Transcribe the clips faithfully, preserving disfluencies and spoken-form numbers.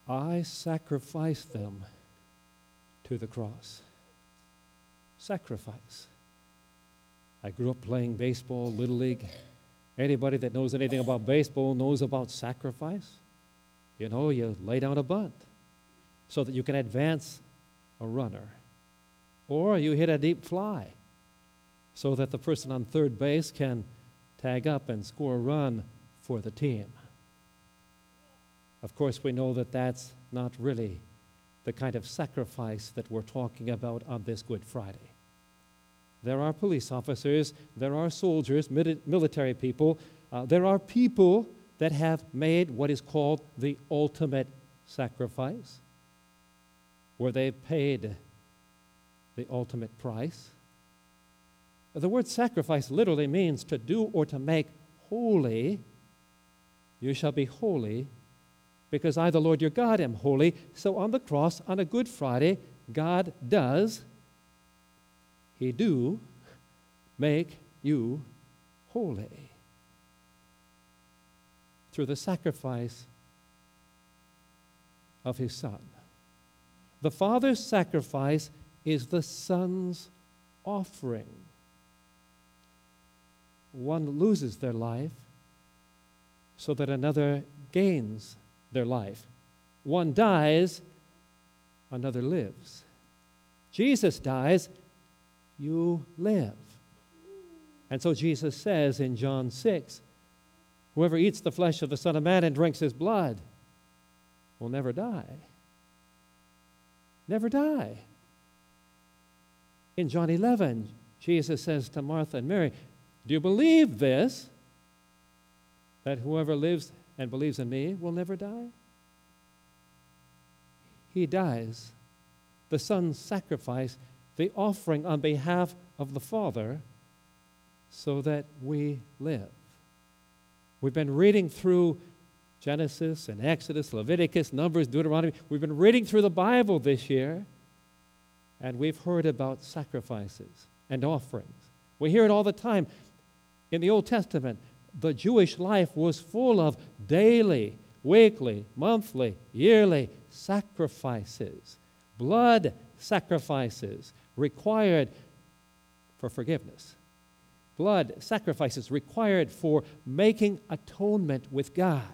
I sacrificed them to the cross. Sacrifice. I grew up playing baseball, Little League. Anybody that knows anything about baseball knows about sacrifice. You know, you lay down a bunt so that you can advance a runner. Or you hit a deep fly so that the person on third base can tag up and score a run for the team. Of course, we know that that's not really the kind of sacrifice that we're talking about on this Good Friday. There are police officers, there are soldiers, military people, uh, there are people that have made what is called the ultimate sacrifice, where they paid the ultimate price. The word sacrifice literally means to do or to make holy. You shall be holy because I, the Lord your God, am holy. So on the cross, on a Good Friday, God does, He do, make you holy through the sacrifice of His Son. The Father's sacrifice is the Son's offering. One loses their life so that another gains their life. One dies, another lives. Jesus dies, you live. And so Jesus says in John six, whoever eats the flesh of the Son of Man and drinks His blood will never die. Never die. In John eleven, Jesus says to Martha and Mary, do you believe this, that whoever lives and believes in me will never die? He dies, the Son's sacrifice, the offering on behalf of the Father, so that we live. We've been reading through Genesis and Exodus, Leviticus, Numbers, Deuteronomy. We've been reading through the Bible this year, and we've heard about sacrifices and offerings. We hear it all the time. In the Old Testament, the Jewish life was full of daily, weekly, monthly, yearly sacrifices, blood sacrifices required for forgiveness. Blood sacrifices required for making atonement with God.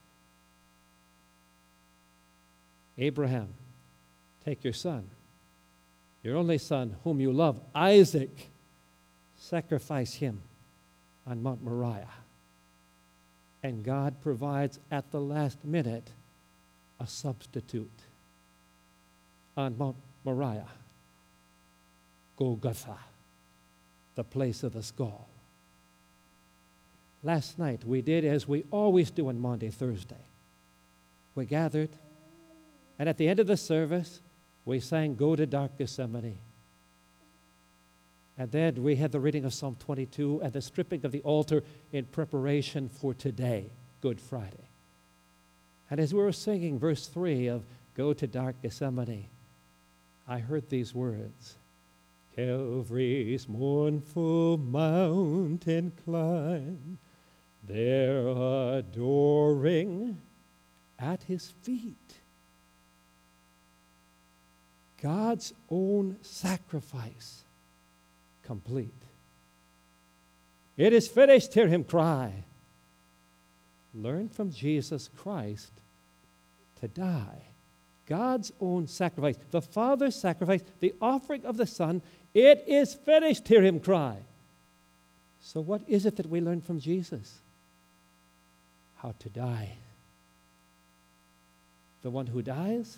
Abraham, take your son, your only son whom you love, Isaac, sacrifice him on Mount Moriah. And God provides at the last minute a substitute on Mount Moriah, Golgotha, the place of the skull. Last night we did as we always do on Maundy Thursday. We gathered, and at the end of the service, we sang Go to Dark Gethsemane. And then we had the reading of Psalm twenty-two and the stripping of the altar in preparation for today, Good Friday. And as we were singing verse three of Go to Dark Gethsemane, I heard these words, Calvary's mournful mountain climb, there adoring at His feet. God's own sacrifice complete. It is finished, hear Him cry. Learn from Jesus Christ to die. God's own sacrifice, the Father's sacrifice, the offering of the Son, it is finished, hear Him cry. So what is it that we learn from Jesus? How to die. The one who dies,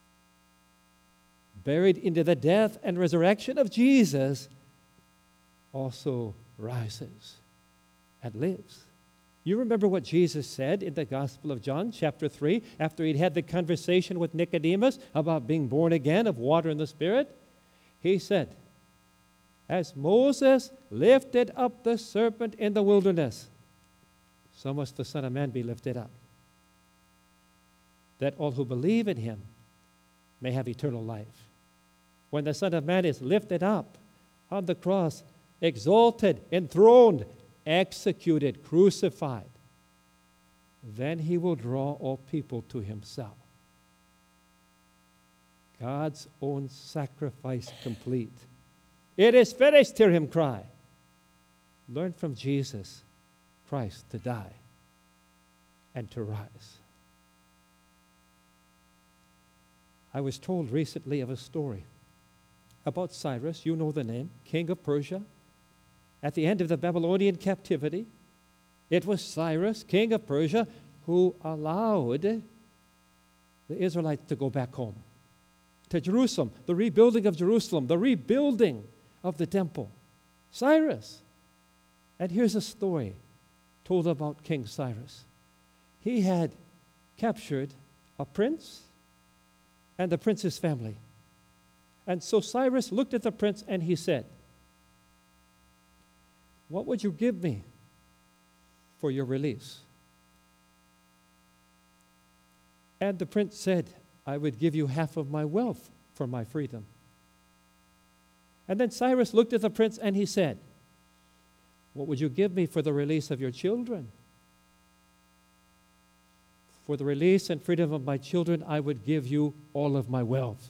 buried into the death and resurrection of Jesus, also rises and lives. You remember what Jesus said in the Gospel of John, chapter three, after He'd had the conversation with Nicodemus about being born again of water and the Spirit? He said, as Moses lifted up the serpent in the wilderness, so must the Son of Man be lifted up, that all who believe in Him may have eternal life. When the Son of Man is lifted up on the cross, exalted, enthroned, executed, crucified, then He will draw all people to Himself. God's own sacrifice complete. It is finished, hear him cry. Learn from Jesus Christ to die and to rise. I was told recently of a story about Cyrus, you know the name, king of Persia. At the end of the Babylonian captivity, it was Cyrus, king of Persia, who allowed the Israelites to go back home to Jerusalem, the rebuilding of Jerusalem, the rebuilding of the temple. Cyrus. And here's a story told about King Cyrus. He had captured a prince and the prince's family. And so Cyrus looked at the prince and he said, "What would you give me for your release?" And the prince said, "I would give you half of my wealth for my freedom." And then Cyrus looked at the prince and he said, "What would you give me for the release of your children?" "For the release and freedom of my children, I would give you all of my wealth."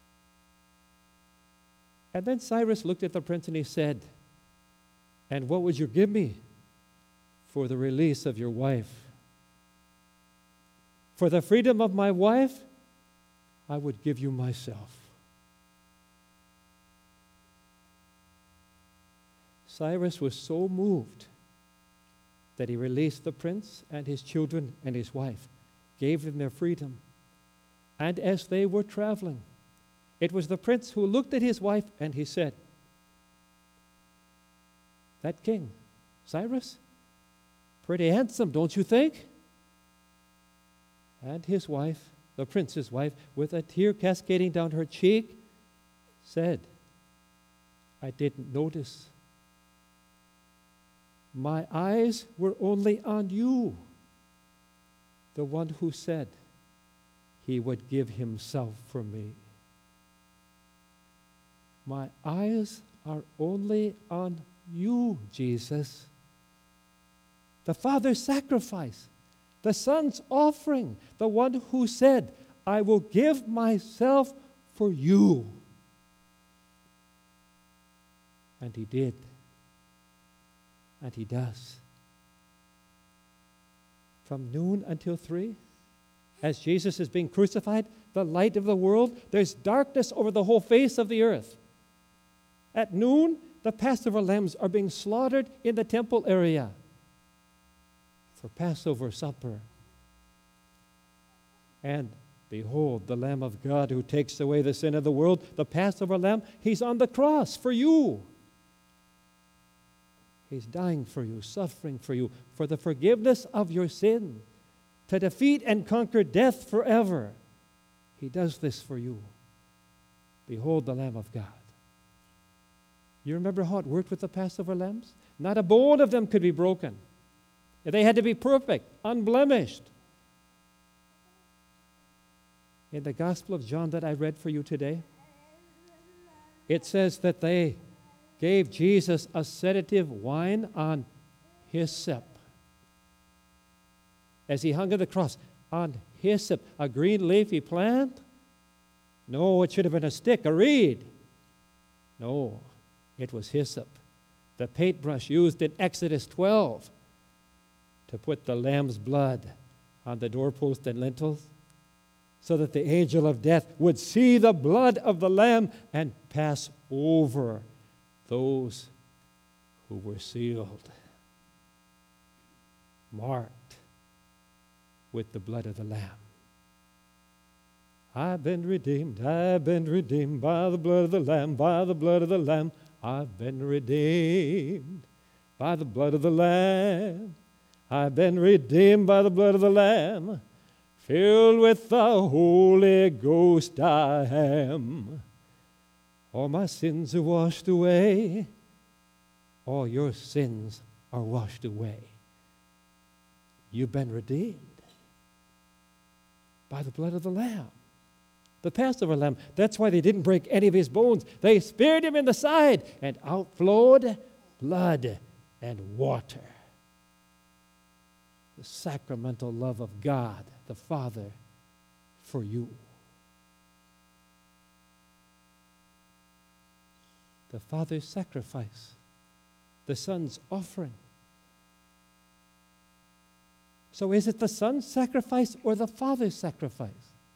And then Cyrus looked at the prince and he said, "And what would you give me for the release of your wife?" "For the freedom of my wife, I would give you myself." Cyrus was so moved that he released the prince and his children and his wife, gave them their freedom. And as they were traveling, it was the prince who looked at his wife and he said, "That king, Cyrus, pretty handsome, don't you think?" And his wife, the prince's wife, with a tear cascading down her cheek, said, "I didn't notice. My eyes were only on you, the one who said he would give himself for me. My eyes are only on you, Jesus. The Father's sacrifice, the Son's offering, the one who said, I will give myself for you." And he did. And he does. From noon until three, as Jesus is being crucified, the light of the world, there's darkness over the whole face of the earth. At noon, the Passover lambs are being slaughtered in the temple area for Passover supper. And behold, the Lamb of God who takes away the sin of the world, the Passover lamb, he's on the cross for you. He's dying for you, suffering for you, for the forgiveness of your sin, to defeat and conquer death forever. He does this for you. Behold the Lamb of God. You remember how it worked with the Passover lambs? Not a bone of them could be broken. They had to be perfect, unblemished. In the Gospel of John that I read for you today, it says that they gave Jesus a sedative wine on hyssop. As he hung on the cross, on hyssop, a green leafy plant? No, it should have been a stick, a reed. No, it was hyssop, the paintbrush used in Exodus twelve to put the lamb's blood on the doorpost and lintels, so that the angel of death would see the blood of the lamb and pass over those who were sealed, marked with the blood of the Lamb. I've been redeemed, I've been redeemed by the blood of the Lamb, by the blood of the Lamb. I've been redeemed by the blood of the Lamb. I've been redeemed by the blood of the Lamb. Filled with the Holy Ghost I am. All my sins are washed away. All your sins are washed away. You've been redeemed by the blood of the Lamb. The Passover lamb. That's why they didn't break any of his bones. They speared him in the side, and out flowed blood and water. The sacramental love of God, the Father, for you. The Father's sacrifice, the Son's offering. So is it the Son's sacrifice or the Father's sacrifice?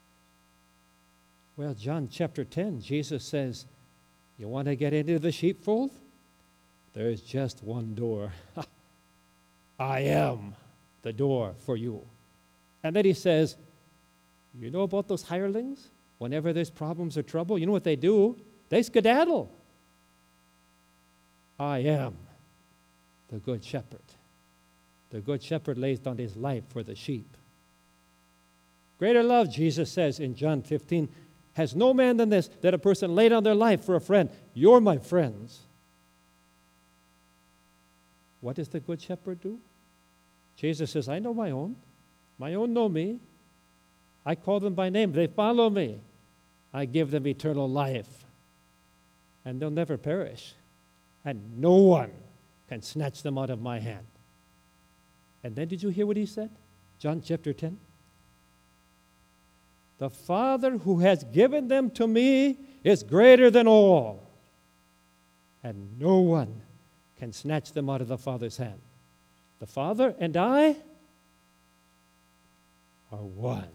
Well, John chapter ten, Jesus says, you want to get into the sheepfold? There's just one door. I am the door for you. And then he says, you know about those hirelings? Whenever there's problems or trouble, you know what they do? They skedaddle. I am the good shepherd. The good shepherd lays down his life for the sheep. Greater love, Jesus says in John fifteen, has no man than this, that a person lay down their life for a friend. You're my friends. What does the good shepherd do? Jesus says, I know my own. My own know me. I call them by name. They follow me. I give them eternal life. And they'll never perish. And no one can snatch them out of my hand. And then did you hear what he said? John chapter ten. The Father who has given them to me is greater than all. And no one can snatch them out of the Father's hand. The Father and I are one.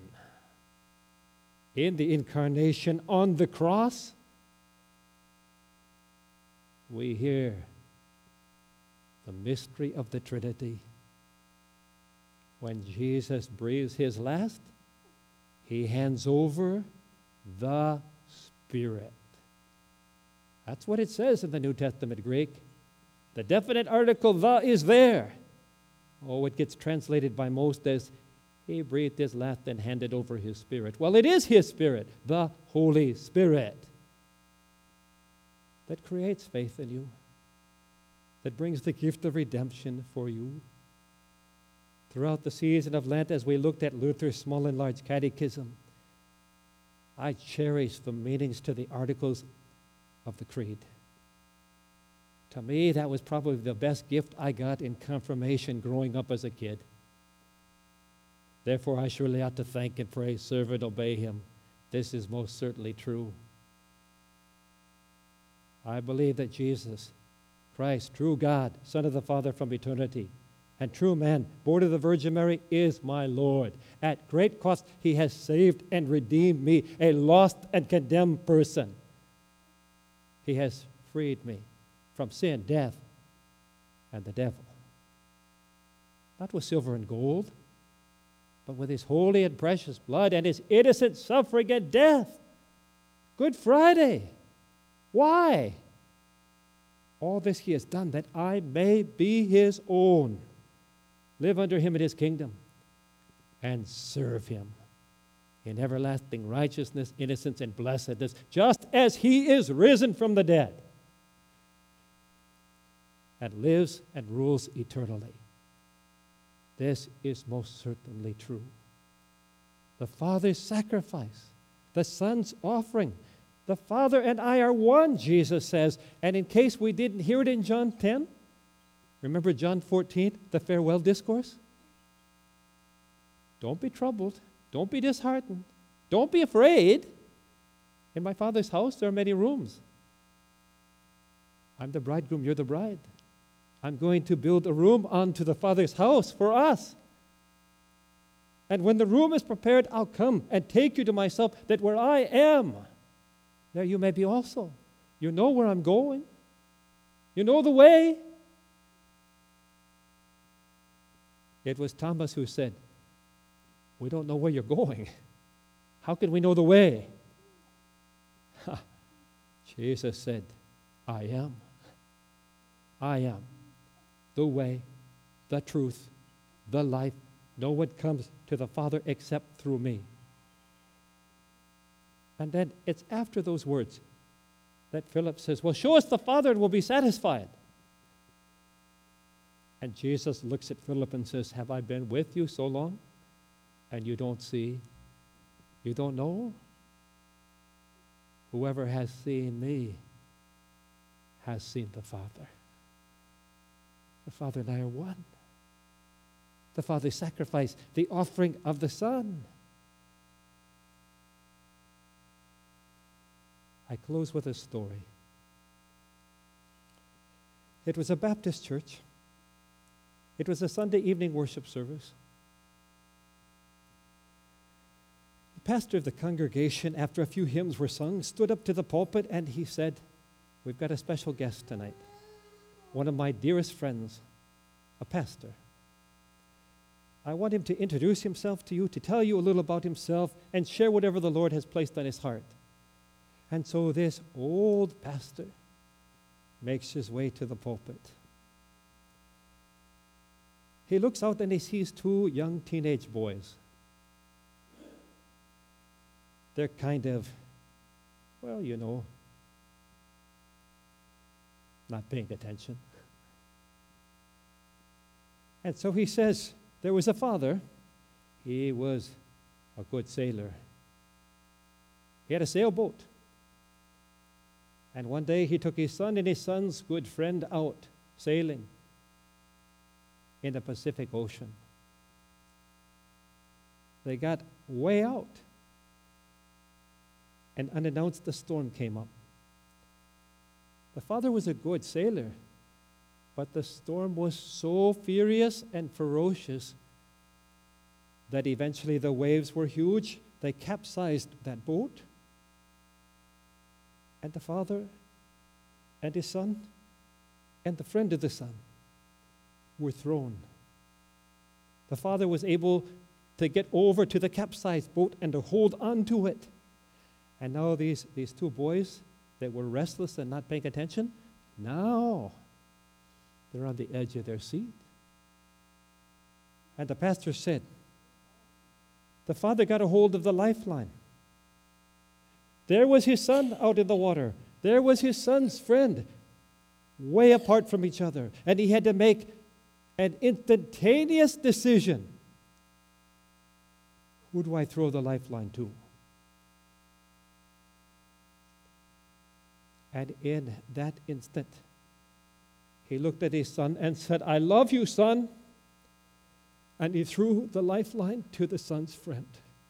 In the incarnation on the cross, we hear the mystery of the Trinity. When Jesus breathes his last, he hands over the Spirit. That's what it says in the New Testament Greek. The definite article, the, is there. Oh, it gets translated by most as he breathed his last and handed over his Spirit. Well, it is his Spirit, the Holy Spirit, that creates faith in you, that brings the gift of redemption for you. Throughout the season of Lent, as we looked at Luther's Small and Large Catechism, I cherish the meanings to the articles of the Creed. To me, that was probably the best gift I got in confirmation growing up as a kid. Therefore, I surely ought to thank and praise, serve and obey him. This is most certainly true. I believe that Jesus Christ, true God, Son of the Father from eternity, and true man, born of the Virgin Mary, is my Lord. At great cost, he has saved and redeemed me, a lost and condemned person. He has freed me from sin, death, and the devil. Not with silver and gold, but with his holy and precious blood and his innocent suffering and death. Good Friday. Why? All this he has done that I may be his own, live under him in his kingdom, and serve him in everlasting righteousness, innocence, and blessedness, just as he is risen from the dead and lives and rules eternally. This is most certainly true. The Father's sacrifice, the Son's offering. The Father and I are one, Jesus says. And in case we didn't hear it in John ten, remember John fourteen, the farewell discourse? Don't be troubled. Don't be disheartened. Don't be afraid. In my Father's house there are many rooms. I'm the bridegroom, you're the bride. I'm going to build a room unto the Father's house for us. And when the room is prepared, I'll come and take you to myself, that where I am, there you may be also. You know where I'm going. You know the way. It was Thomas who said, we don't know where you're going. How can we know the way? Jesus said, I am. I am the way, the truth, the life. No one comes to the Father except through me. And then it's after those words that Philip says, well, show us the Father and we'll be satisfied. And Jesus looks at Philip and says, have I been with you so long and you don't see? You don't know? Whoever has seen me has seen the Father. The Father and I are one. The Father's sacrifice, the offering of the Son. I close with a story. It was a Baptist church. It was a Sunday evening worship service. The pastor of the congregation, after a few hymns were sung, stood up to the pulpit and he said, "We've got a special guest tonight. One of my dearest friends, a pastor. I want him to introduce himself to you, to tell you a little about himself, and share whatever the Lord has placed on his heart." And so this old pastor makes his way to the pulpit. He looks out and he sees two young teenage boys. They're kind of, well, you know, not paying attention. And so he says, there was a father. He was a good sailor. He had a sailboat. And one day he took his son and his son's good friend out sailing in the Pacific Ocean. They got way out. And unannounced, the storm came up. The father was a good sailor, but the storm was so furious and ferocious that eventually the waves were huge. They capsized that boat. And the father and his son and the friend of the son were thrown. The father was able to get over to the capsized boat and to hold on to it. And now these, these two boys that were restless and not paying attention, now they're on the edge of their seat. And the pastor said, the father got a hold of the lifeline. There was his son out in the water. There was his son's friend, way apart from each other. And he had to make an instantaneous decision. Who do I throw the lifeline to? And in that instant, he looked at his son and said, "I love you, son." And he threw the lifeline to the son's friend.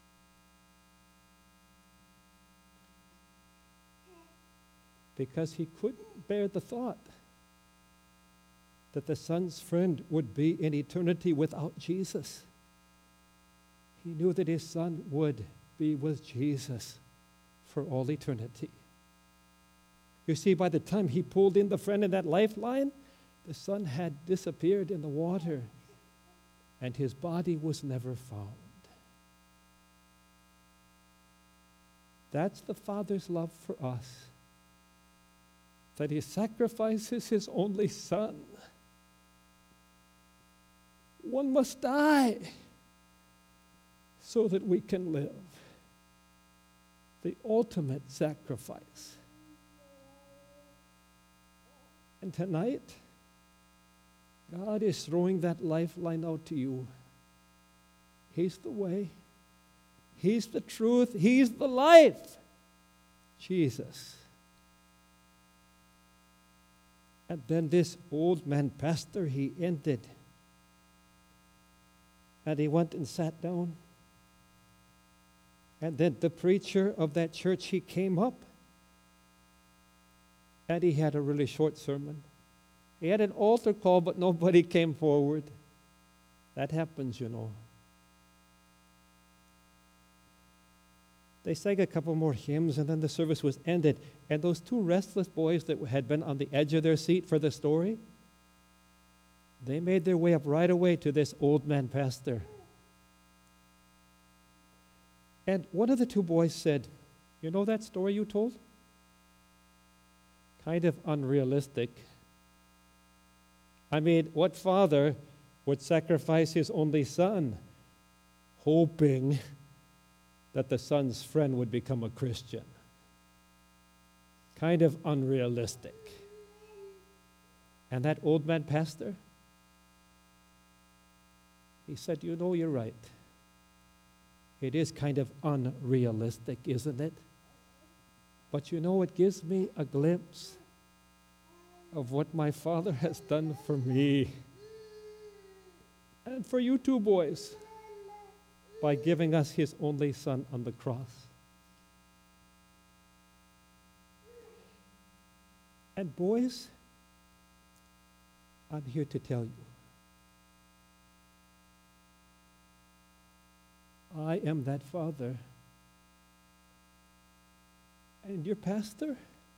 Because he couldn't bear the thought that the son's friend would be in eternity without Jesus. He knew that his son would be with Jesus for all eternity. You see, by the time he pulled in the friend in that lifeline, the son had disappeared in the water, and his body was never found. That's the Father's love for us, that he sacrifices his only son. One must die so that we can live. The ultimate sacrifice. And tonight, God is throwing that lifeline out to you. He's the way. He's the truth. He's the life. Jesus. And then this old man pastor, he ended. And he went and sat down. And then the preacher of that church, he came up. And he had a really short sermon. He had an altar call, but nobody came forward. That happens, you know. They sang a couple more hymns, and then the service was ended. And those two restless boys that had been on the edge of their seat for the story, they made their way up right away to this old man pastor. And one of the two boys said, "You know that story you told? Kind of unrealistic. I mean, what father would sacrifice his only son, hoping that the son's friend would become a Christian? Kind of unrealistic." And that old man pastor, he said, "You know, you're right. It is kind of unrealistic, isn't it? But you know, it gives me a glimpse of what my Father has done for me and for you two boys by giving us his only son on the cross." And boys, I'm here to tell you, I am that father. And your pastor,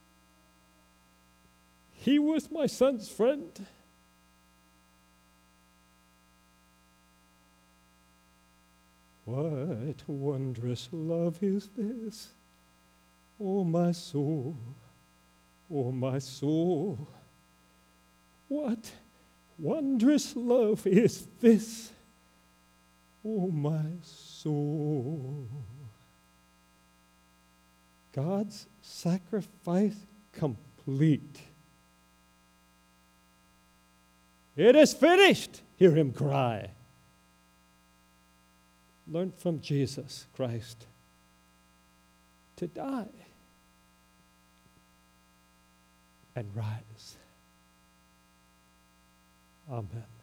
he was my son's friend. What wondrous love is this? Oh, my soul, oh, my soul. What wondrous love is this? Oh, my soul. God's sacrifice complete. It is finished, hear him cry. Learn from Jesus Christ to die and rise. Amen.